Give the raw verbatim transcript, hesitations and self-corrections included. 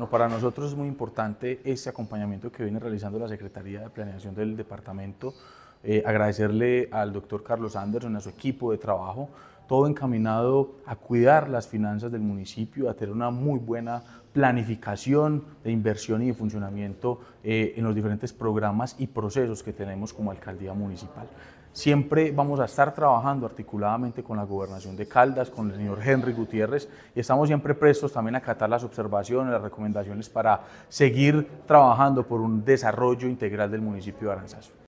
Bueno, para nosotros es muy importante este acompañamiento que viene realizando la Secretaría de Planeación del departamento. Eh, agradecerle al doctor Carlos Anderson, a su equipo de trabajo, todo encaminado a cuidar las finanzas del municipio, a tener una muy buena planificación de inversión y de funcionamiento eh, en los diferentes programas y procesos que tenemos como alcaldía municipal. Siempre vamos a estar trabajando articuladamente con la Gobernación de Caldas, con el señor Henry Gutiérrez, y estamos siempre prestos también a acatar las observaciones, las recomendaciones para seguir trabajando por un desarrollo integral del municipio de Aranzazu.